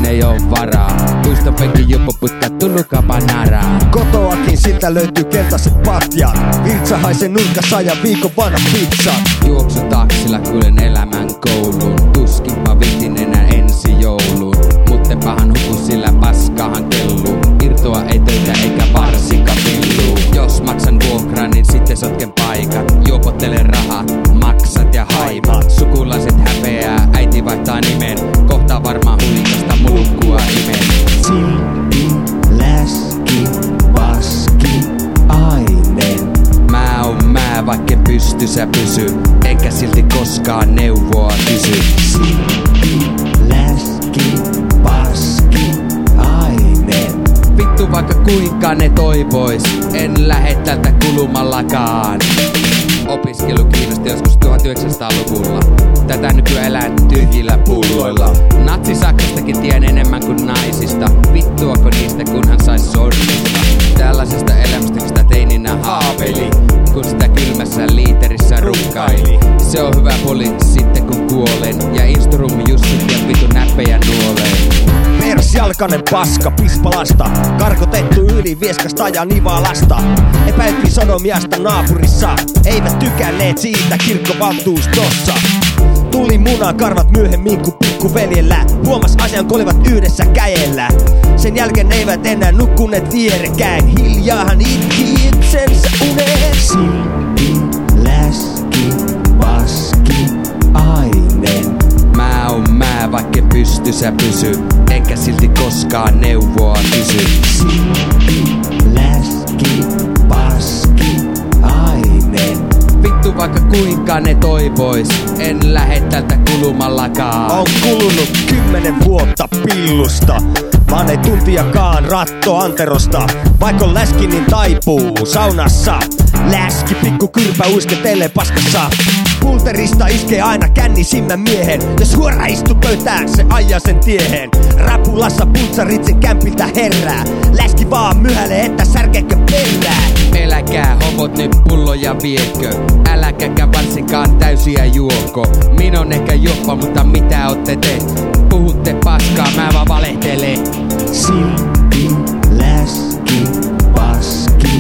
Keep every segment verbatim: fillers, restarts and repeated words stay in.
ei oo varaa. Puistopenki juppoputkaa tullukaa panaraa. Kotoakin siltä löytyy keltaiset patjat. Virtsa haisee nurkassa ja viikon vanha pizza. Juoksu taksilla kuljen elämän kouluun. Tuskinpa vitin enää ensi jouluun. Mutten pahan huku sillä paskahan kelluu. Irtoa ei töitä eikä varsika villuu. Jos maksan vuokran, niin sitten sotken paikat. Juopottelen rahaa, maksat ja haimat. Sukulaiset häpeää, äiti vaihtaa nimen. Kohtaa varmaan huikasta mulukkua imen. Silti, läski, paski, ainen. Mä oon mä, vaikka pystyssä pysy. Enkä silti koskaan neuvoa kysy. Silti, läski, paski, ainen. Vittu vaikka kuinka ne toivois, en lähe tältä kulumallakaan. Opiskelu kiinnosti joskus tuhatyhdeksänsataaluvulla. Tätä nykyään elää tyhjillä pulloilla. Natsi-Saksastakin tien enemmän kuin naisista. Vittuako niistä kunhan sais sormista. Tällaisesta elämästä sitä teininä haaveli, kun sitä kylmässä liiterissä rukkaili. Se on hyvä poli sitten kun kuolen. Ja instrumi Jussit ja vittu näppejä nuoleen. Persjalkanen paska, pispalasta. Karkotettu yli Vieskasta ja Nivalasta. Epäiltiin sodomiasta naapurissa. Eivät tykänneet siitä kirkkovaltuustossa. Tuli munan karvat myöhemmin kuin pikkuveljellä. Huomas asian kun olivat yhdessä käjellä. Sen jälkeen eivät enää nukkuneet vierekkäin. Hiljaahan itki itsensä uneen. Silti, läski, paski, ainen. Mä oon mä, vaikka pystyssä pysy. Enkä silti koskaan neuvoa kysy. Silti, läski, paski, ainen. Vittu vaikka kuinka ne toivois, en lähe tältä kulumallakaan. On kulunut kymmenen vuotta pillusta. Vaan ei tuntiakaan ratto anterosta. Vaikka on läski niin taipuu saunassa. Läski pikku kyrpä uisketelee paskassa. Pulterista iskee aina kännisimmän miehen. Jos huora istu pöytään, se ajaa sen tiehen. Rapulassa pultsaritsen kämpiltä herää. Läski vaan myhälee, että särkeekö perää. Eläkää homot nyt pulloja viekö. Äläkäkä varsinkaan täysiä juoko. Min on ehkä joppa, mutta mitä ootte te? Puhutte paskaa, mä vaan valehtelen. Silti, läski, paski,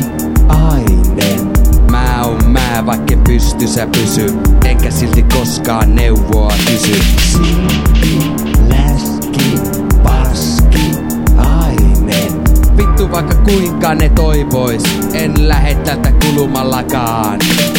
ainen. Mä oon mä, vaikka pystyssä pysy. Enkä silti koskaan neuvoa kysy. Silti, läski, paski, ainen. Vittu vaikka kuinka ne toivois, en lähe tältä kulumallakaan.